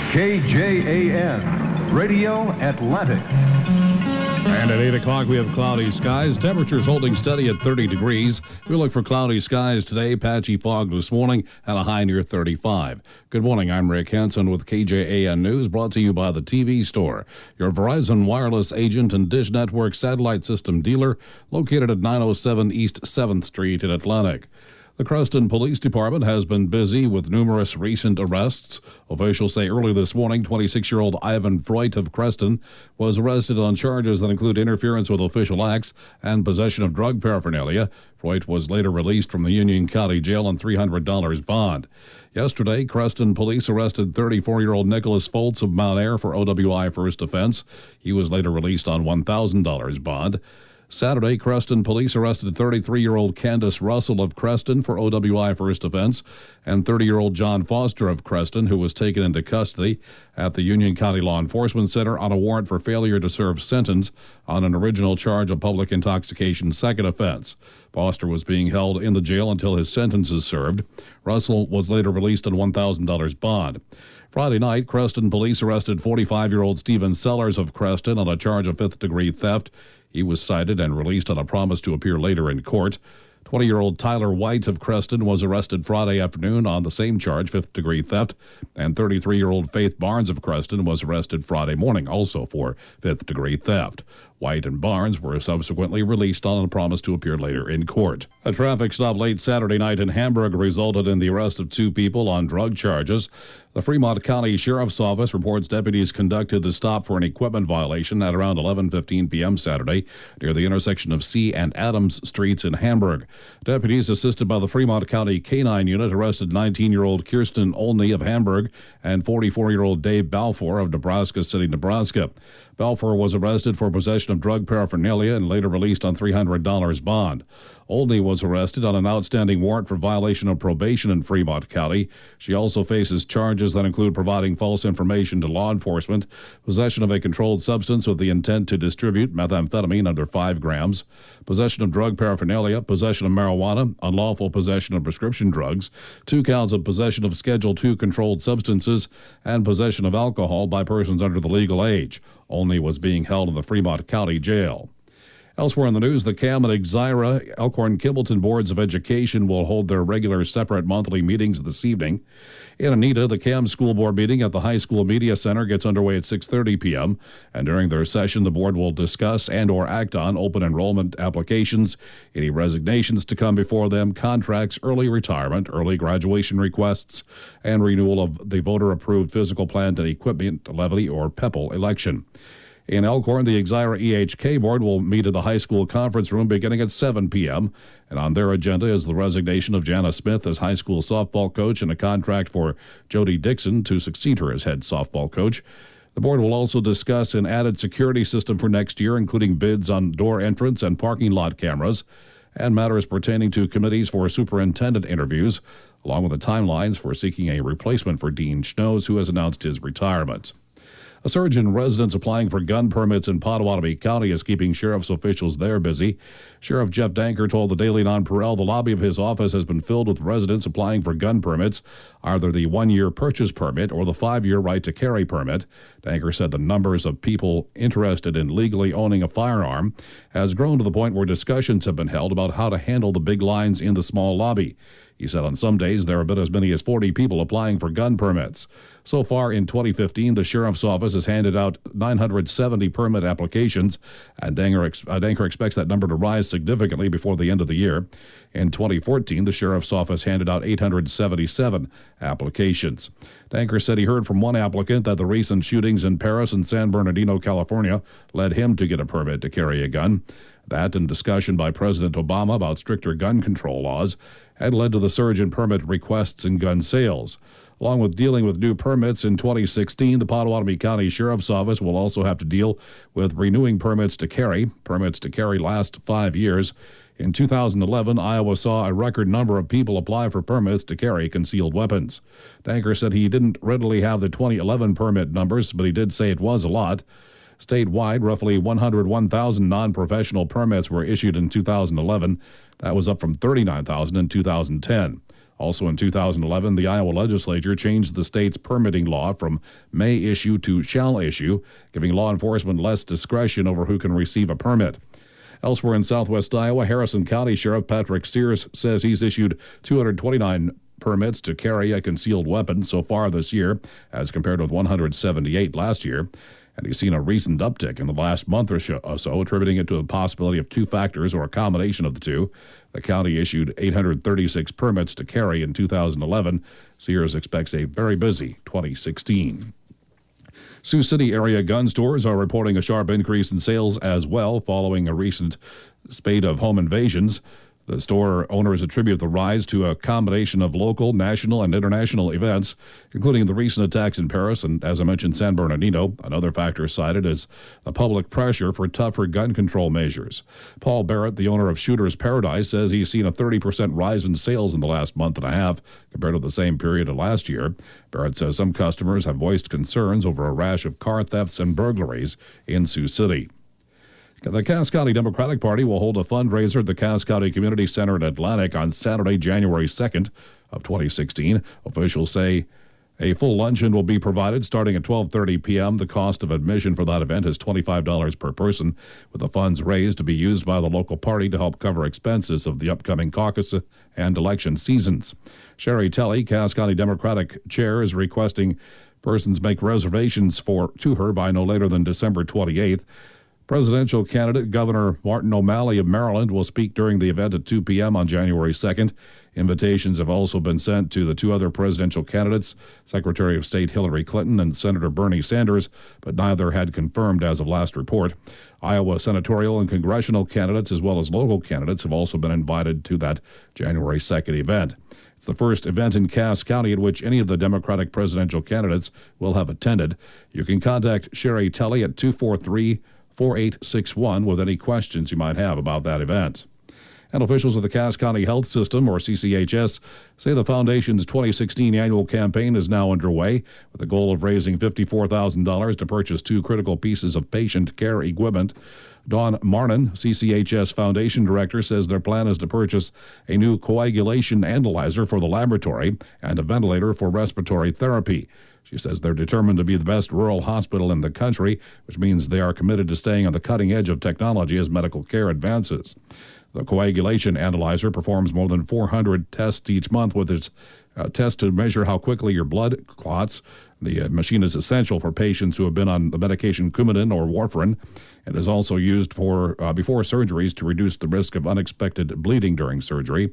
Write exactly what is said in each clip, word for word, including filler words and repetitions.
K J A N, Radio Atlantic. And at eight o'clock, we have cloudy skies. Temperatures holding steady at thirty degrees. We look for cloudy skies today, patchy fog this morning, and a high near thirty-five. Good morning, I'm Rick Hansen with K J A N News, brought to you by the T V Store, your Verizon wireless agent and Dish Network satellite system dealer, located at nine oh seven East seventh Street in Atlantic. The Creston Police Department has been busy with numerous recent arrests. Officials say early this morning, twenty-six-year-old Ivan Freut of Creston was arrested on charges that include interference with official acts and possession of drug paraphernalia. Freut was later released from the Union County Jail on three hundred dollars bond. Yesterday, Creston police arrested thirty-four-year-old Nicholas Foltz of Mount Ayr for O W I first offense. He was later released on one thousand dollars bond. Saturday, Creston police arrested thirty-three-year-old Candace Russell of Creston for O W I first offense and thirty-year-old John Foster of Creston, who was taken into custody at the Union County Law Enforcement Center on a warrant for failure to serve sentence on an original charge of public intoxication second offense. Foster was being held in the jail until his sentence is served. Russell was later released on one thousand dollars bond. Friday night, Creston police arrested forty-five-year-old Stephen Sellers of Creston on a charge of fifth-degree theft. He was cited and released on a promise to appear later in court. twenty-year-old Tyler White of Creston was arrested Friday afternoon on the same charge, fifth-degree theft, and thirty-three-year-old Faith Barnes of Creston was arrested Friday morning, also for fifth-degree theft. White and Barnes were subsequently released on a promise to appear later in court. A traffic stop late Saturday night in Hamburg resulted in the arrest of two people on drug charges. The Fremont County Sheriff's Office reports deputies conducted the stop for an equipment violation at around eleven fifteen p.m. Saturday near the intersection of C and Adams Streets in Hamburg. Deputies assisted by the Fremont County K nine unit arrested nineteen-year-old Kirsten Olney of Hamburg and forty-four-year-old Dave Balfour of Nebraska City, Nebraska. Balfour was arrested for possession of drug paraphernalia and later released on three hundred dollars bond. Olney was arrested on an outstanding warrant for violation of probation in Fremont County. She also faces charges that include providing false information to law enforcement, possession of a controlled substance with the intent to distribute methamphetamine under five grams, possession of drug paraphernalia, possession of marijuana, unlawful possession of prescription drugs, two counts of possession of Schedule two controlled substances, and possession of alcohol by persons under the legal age. Olney was being held in the Fremont County Jail. Elsewhere in the news, the C A M and Exira Elkhorn-Kimballton Boards of Education will hold their regular separate monthly meetings this evening. In Anita, the C A M School Board meeting at the High School Media Center gets underway at six thirty p.m., and during their session, the board will discuss and or act on open enrollment applications, any resignations to come before them, contracts, early retirement, early graduation requests, and renewal of the voter-approved physical plant and equipment levy, or PEPAL, election. In Elkhorn, the Exira E H K board will meet at the high school conference room beginning at seven p.m., and on their agenda is the resignation of Jana Smith as high school softball coach and a contract for Jody Dixon to succeed her as head softball coach. The board will also discuss an added security system for next year, including bids on door entrance and parking lot cameras, and matters pertaining to committees for superintendent interviews, along with the timelines for seeking a replacement for Dean Schnoes, who has announced his retirement. A surge in residents applying for gun permits in Pottawatomie County is keeping sheriff's officials there busy. Sheriff Jeff Danker told the Daily Nonpareil the lobby of his office has been filled with residents applying for gun permits, either the one-year purchase permit or the five-year right-to-carry permit. Danker said the numbers of people interested in legally owning a firearm has grown to the point where discussions have been held about how to handle the big lines in the small lobby. He said on some days there have been as many as forty people applying for gun permits. So far in twenty fifteen, the sheriff's office has handed out nine hundred seventy permit applications, and Danker, ex- uh, Danker expects that number to rise significantly before the end of the year. In twenty fourteen, the sheriff's office handed out eight hundred seventy-seven applications. Danker said he heard from one applicant that the recent shootings in Paris and San Bernardino, California, led him to get a permit to carry a gun. That and discussion by President Obama about stricter gun control laws had led to the surge in permit requests and gun sales. Along with dealing with new permits in twenty sixteen, the Pottawatomie County Sheriff's Office will also have to deal with renewing permits to carry. Permits to carry last five years. In two thousand eleven, Iowa saw a record number of people apply for permits to carry concealed weapons. Danker said he didn't readily have the twenty eleven permit numbers, but he did say it was a lot. Statewide, roughly one hundred one thousand non-professional permits were issued in two thousand eleven. That was up from thirty-nine thousand in two thousand ten. Also in two thousand eleven, the Iowa legislature changed the state's permitting law from may issue to shall issue, giving law enforcement less discretion over who can receive a permit. Elsewhere in southwest Iowa, Harrison County Sheriff Patrick Sears says he's issued two hundred twenty-nine permits to carry a concealed weapon so far this year, as compared with one hundred seventy-eight last year. And he's seen a recent uptick in the last month or so, attributing it to the possibility of two factors or a combination of the two. The county issued eight hundred thirty-six permits to carry in two thousand eleven. Sears expects a very busy twenty sixteen. Sioux City area gun stores are reporting a sharp increase in sales as well, following a recent spate of home invasions. The store owners attribute the rise to a combination of local, national, and international events, including the recent attacks in Paris and, as I mentioned, San Bernardino. Another factor cited is the public pressure for tougher gun control measures. Paul Barrett, the owner of Shooter's Paradise, says he's seen a thirty percent rise in sales in the last month and a half compared to the same period of last year. Barrett says some customers have voiced concerns over a rash of car thefts and burglaries in Sioux City. The Cass County Democratic Party will hold a fundraiser at the Cass County Community Center in Atlantic on Saturday, January second of twenty sixteen. Officials say a full luncheon will be provided starting at twelve thirty p.m. The cost of admission for that event is twenty-five dollars per person, with the funds raised to be used by the local party to help cover expenses of the upcoming caucus and election seasons. Sherry Telly, Cass County Democratic Chair, is requesting persons make reservations for to her by no later than December twenty-eighth. Presidential candidate Governor Martin O'Malley of Maryland will speak during the event at two p.m. on January second. Invitations have also been sent to the two other presidential candidates, Secretary of State Hillary Clinton and Senator Bernie Sanders, but neither had confirmed as of last report. Iowa senatorial and congressional candidates, as well as local candidates, have also been invited to that January second event. It's the first event in Cass County at which any of the Democratic presidential candidates will have attended. You can contact Sherry Telly at two four three, four eight six one with any questions you might have about that event. And officials of the Cass County Health System, or C C H S, say the foundation's twenty sixteen annual campaign is now underway, with the goal of raising fifty-four thousand dollars to purchase two critical pieces of patient care equipment. Dawn Marnin, C C H S Foundation Director, says their plan is to purchase a new coagulation analyzer for the laboratory and a ventilator for respiratory therapy. She says they're determined to be the best rural hospital in the country, which means they are committed to staying on the cutting edge of technology as medical care advances. The coagulation analyzer performs more than four hundred tests each month with its uh, test to measure how quickly your blood clots. The uh, machine is essential for patients who have been on the medication Coumadin or warfarin. It is also used for uh, before surgeries to reduce the risk of unexpected bleeding during surgery.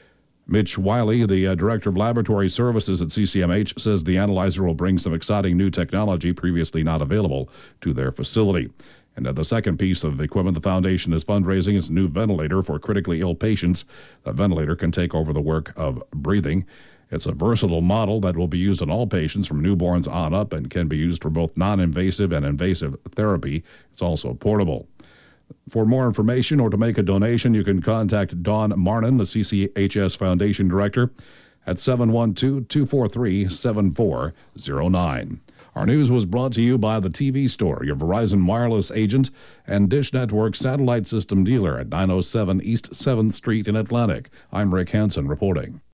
Mitch Wiley, the uh, Director of Laboratory Services at C C M H, says the analyzer will bring some exciting new technology previously not available to their facility. And uh, the second piece of equipment the foundation is fundraising is a new ventilator for critically ill patients. The ventilator can take over the work of breathing. It's a versatile model that will be used on all patients from newborns on up and can be used for both non-invasive and invasive therapy. It's also portable. For more information or to make a donation, you can contact Dawn Marnin, the C C H S Foundation Director, at seven one two, two four three, seven four zero nine. Our news was brought to you by the T V Store, your Verizon wireless agent and Dish Network satellite system dealer at nine oh seven East seventh Street in Atlantic. I'm Rick Hansen reporting.